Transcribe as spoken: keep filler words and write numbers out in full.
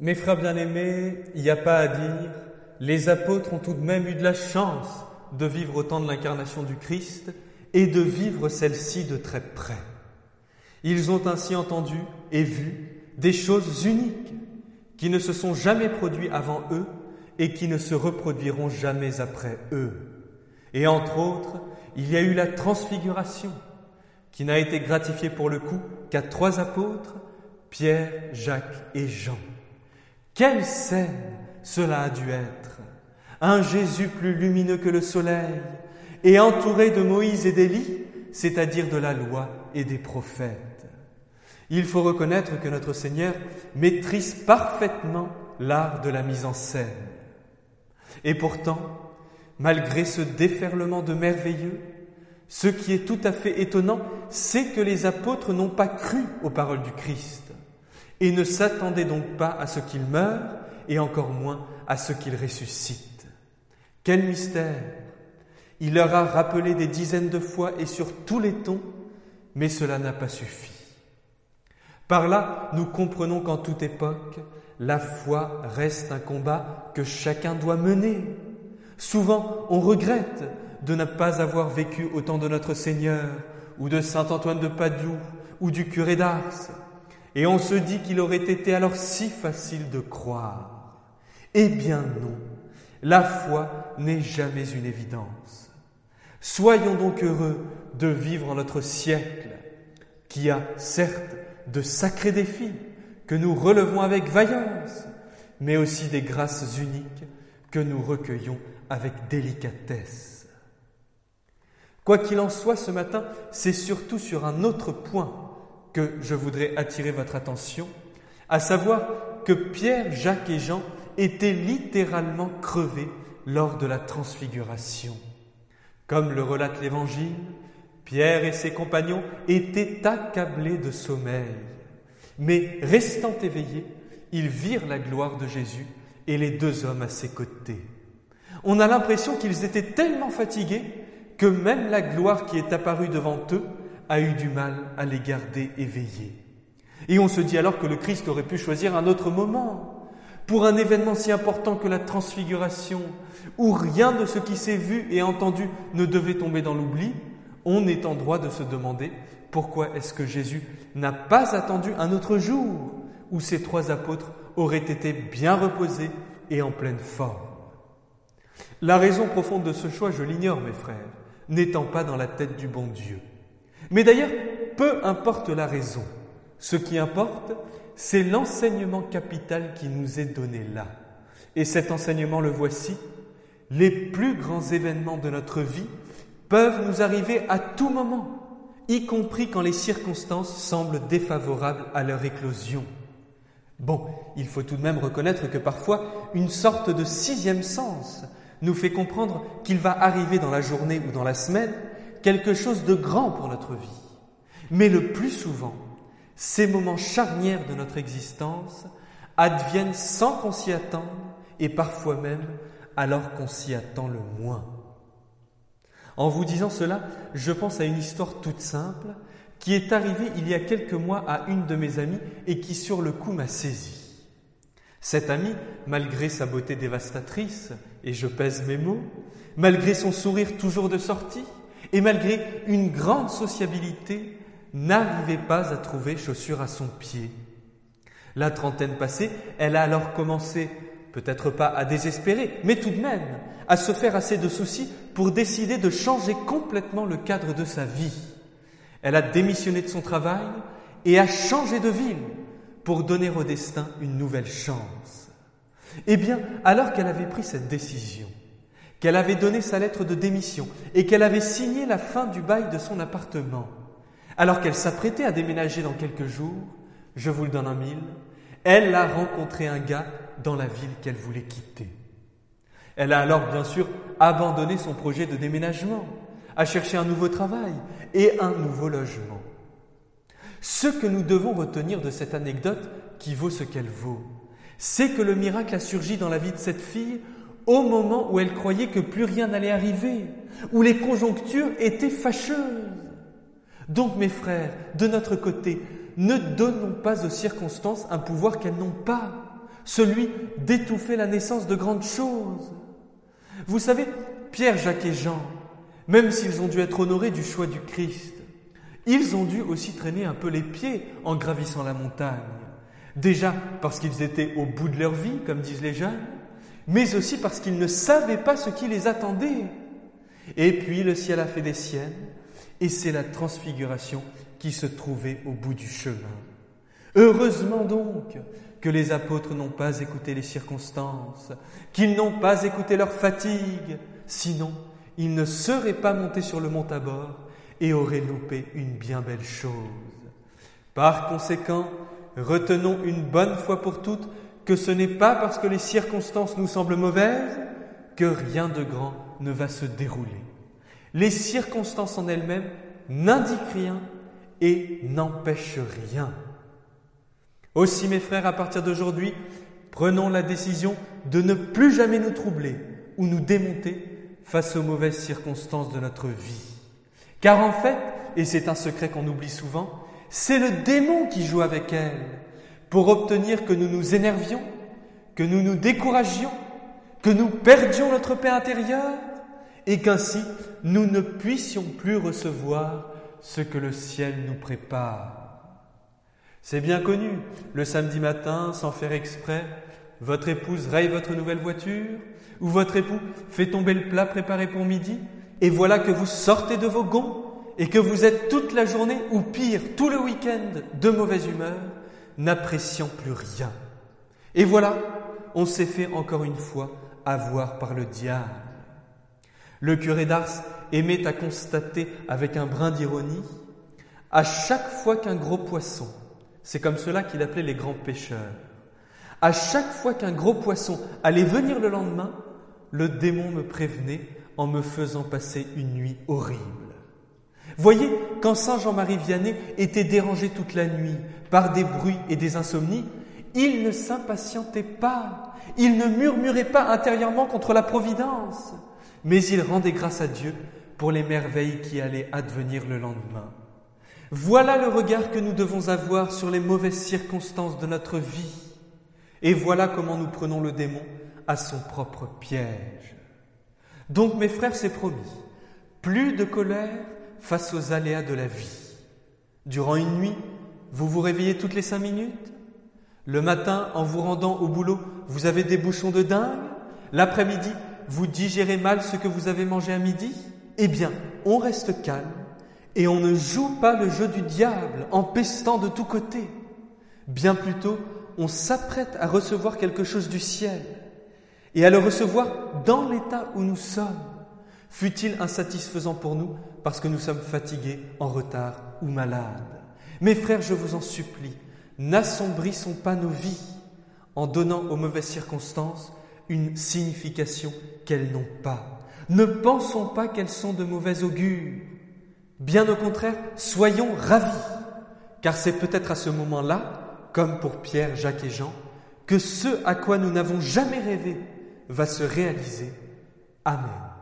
Mes frères bien-aimés, il n'y a pas à dire, les apôtres ont tout de même eu de la chance de vivre au temps de l'incarnation du Christ et de vivre celle-ci de très près. Ils ont ainsi entendu et vu des choses uniques qui ne se sont jamais produites avant eux et qui ne se reproduiront jamais après eux. Et entre autres, il y a eu la transfiguration qui n'a été gratifiée pour le coup qu'à trois apôtres, Pierre, Jacques et Jean. Quelle scène cela a dû être! Un Jésus plus lumineux que le soleil et entouré de Moïse et d'Élie, c'est-à-dire de la loi et des prophètes. Il faut reconnaître que notre Seigneur maîtrise parfaitement l'art de la mise en scène. Et pourtant, malgré ce déferlement de merveilleux, ce qui est tout à fait étonnant, c'est que les apôtres n'ont pas cru aux paroles du Christ et ne s'attendaient donc pas à ce qu'il meure et encore moins à ce qu'il ressuscite. Quel mystère! Il leur a rappelé des dizaines de fois et sur tous les tons, mais cela n'a pas suffi. Par là, nous comprenons qu'en toute époque, la foi reste un combat que chacun doit mener. Souvent, on regrette de ne pas avoir vécu au temps de notre Seigneur, ou de saint Antoine de Padoue, ou du curé d'Ars. Et on se dit qu'il aurait été alors si facile de croire. Eh bien non, la foi n'est jamais une évidence. Soyons donc heureux de vivre en notre siècle, qui a certes de sacrés défis que nous relevons avec vaillance, mais aussi des grâces uniques que nous recueillons avec délicatesse. Quoi qu'il en soit, ce matin, c'est surtout sur un autre point que je voudrais attirer votre attention, à savoir que Pierre, Jacques et Jean étaient littéralement crevés lors de la transfiguration. Comme le relate l'Évangile, Pierre et ses compagnons étaient accablés de sommeil, mais restant éveillés, ils virent la gloire de Jésus et les deux hommes à ses côtés. On a l'impression qu'ils étaient tellement fatigués que même la gloire qui est apparue devant eux a eu du mal à les garder éveillés. Et on se dit alors que le Christ aurait pu choisir un autre moment pour un événement si important que la transfiguration, où rien de ce qui s'est vu et entendu ne devait tomber dans l'oubli. On est en droit de se demander pourquoi est-ce que Jésus n'a pas attendu un autre jour où ces trois apôtres auraient été bien reposés et en pleine forme. La raison profonde de ce choix, je l'ignore, mes frères, n'étant pas dans la tête du bon Dieu. Mais d'ailleurs, peu importe la raison. Ce qui importe, c'est l'enseignement capital qui nous est donné là. Et cet enseignement, le voici. Les plus grands événements de notre vie peuvent nous arriver à tout moment, y compris quand les circonstances semblent défavorables à leur éclosion. Bon, il faut tout de même reconnaître que parfois, une sorte de sixième sens nous fait comprendre qu'il va arriver dans la journée ou dans la semaine quelque chose de grand pour notre vie. Mais le plus souvent, ces moments charnières de notre existence adviennent sans qu'on s'y attende et parfois même alors qu'on s'y attend le moins. En vous disant cela, je pense à une histoire toute simple qui est arrivée il y a quelques mois à une de mes amies et qui sur le coup m'a saisi. Cette amie, malgré sa beauté dévastatrice, et je pèse mes mots, malgré son sourire toujours de sortie, et malgré une grande sociabilité, n'arrivait pas à trouver chaussures à son pied. La trentaine passée, elle a alors commencé, peut-être pas à désespérer, mais tout de même, à se faire assez de soucis pour décider de changer complètement le cadre de sa vie. Elle a démissionné de son travail et a changé de ville pour donner au destin une nouvelle chance. Eh bien, alors qu'elle avait pris cette décision, qu'elle avait donné sa lettre de démission et qu'elle avait signé la fin du bail de son appartement, alors qu'elle s'apprêtait à déménager dans quelques jours, je vous le donne en mille, elle a rencontré un gars dans la ville qu'elle voulait quitter. Elle a alors bien sûr abandonné son projet de déménagement, a cherché un nouveau travail et un nouveau logement. Ce que nous devons retenir de cette anecdote, qui vaut ce qu'elle vaut, c'est que le miracle a surgi dans la vie de cette fille au moment où elle croyait que plus rien n'allait arriver, où les conjonctures étaient fâcheuses. Donc mes frères, de notre côté, ne donnons pas aux circonstances un pouvoir qu'elles n'ont pas. celui d'étouffer la naissance de grandes choses. Vous savez, Pierre, Jacques et Jean, même s'ils ont dû être honorés du choix du Christ, ils ont dû aussi traîner un peu les pieds en gravissant la montagne. Déjà parce qu'ils étaient au bout de leur vie, comme disent les jeunes, mais aussi parce qu'ils ne savaient pas ce qui les attendait. Et puis le ciel a fait des siennes, et c'est la transfiguration qui se trouvait au bout du chemin. Heureusement donc que les apôtres n'ont pas écouté les circonstances, qu'ils n'ont pas écouté leur fatigue, sinon ils ne seraient pas montés sur le mont Tabor et auraient loupé une bien belle chose. Par conséquent, retenons une bonne fois pour toutes que ce n'est pas parce que les circonstances nous semblent mauvaises que rien de grand ne va se dérouler. Les circonstances en elles-mêmes n'indiquent rien et n'empêchent rien. Aussi, mes frères, à partir d'aujourd'hui, prenons la décision de ne plus jamais nous troubler ou nous démonter face aux mauvaises circonstances de notre vie. Car en fait, et c'est un secret qu'on oublie souvent, c'est le démon qui joue avec elles pour obtenir que nous nous énervions, que nous nous découragions, que nous perdions notre paix intérieure et qu'ainsi nous ne puissions plus recevoir ce que le ciel nous prépare. C'est bien connu, le samedi matin, sans faire exprès, votre épouse raye votre nouvelle voiture ou votre époux fait tomber le plat préparé pour midi et voilà que vous sortez de vos gonds et que vous êtes toute la journée ou pire, tout le week-end de mauvaise humeur, n'appréciant plus rien. Et voilà, on s'est fait encore une fois avoir par le diable. Le curé d'Ars aimait à constater avec un brin d'ironie, à chaque fois qu'un gros poisson, c'est comme cela qu'il appelait les grands pêcheurs, à chaque fois qu'un gros poisson allait venir le lendemain, le démon me prévenait en me faisant passer une nuit horrible. Voyez, quand saint Jean-Marie Vianney était dérangé toute la nuit par des bruits et des insomnies, il ne s'impatientait pas, il ne murmurait pas intérieurement contre la providence, mais il rendait grâce à Dieu pour les merveilles qui allaient advenir le lendemain. Voilà le regard que nous devons avoir sur les mauvaises circonstances de notre vie. Et voilà comment nous prenons le démon à son propre piège. Donc mes frères, c'est promis, plus de colère face aux aléas de la vie. Durant une nuit, vous vous réveillez toutes les cinq minutes. Le matin, en vous rendant au boulot, vous avez des bouchons de dingue. L'après-midi, vous digérez mal ce que vous avez mangé à midi. Eh bien, on reste calme et on ne joue pas le jeu du diable en pestant de tous côtés. Bien plutôt, on s'apprête à recevoir quelque chose du ciel et à le recevoir dans l'état où nous sommes, fût-il insatisfaisant pour nous parce que nous sommes fatigués, en retard ou malades. Mes frères, je vous en supplie, n'assombrissons pas nos vies en donnant aux mauvaises circonstances une signification qu'elles n'ont pas. Ne pensons pas qu'elles sont de mauvais augure. Bien au contraire, soyons ravis, car c'est peut-être à ce moment-là, comme pour Pierre, Jacques et Jean, que ce à quoi nous n'avons jamais rêvé va se réaliser. Amen.